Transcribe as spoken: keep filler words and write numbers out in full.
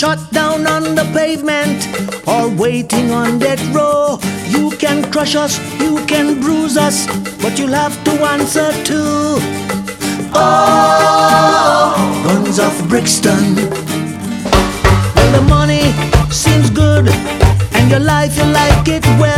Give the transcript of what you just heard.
shot down on the pavement or waiting on that row. You can crush us, you can bruise us, but you'll have to answer too. Oh, guns of Brixton. Well, the money seems good and your life you like it well.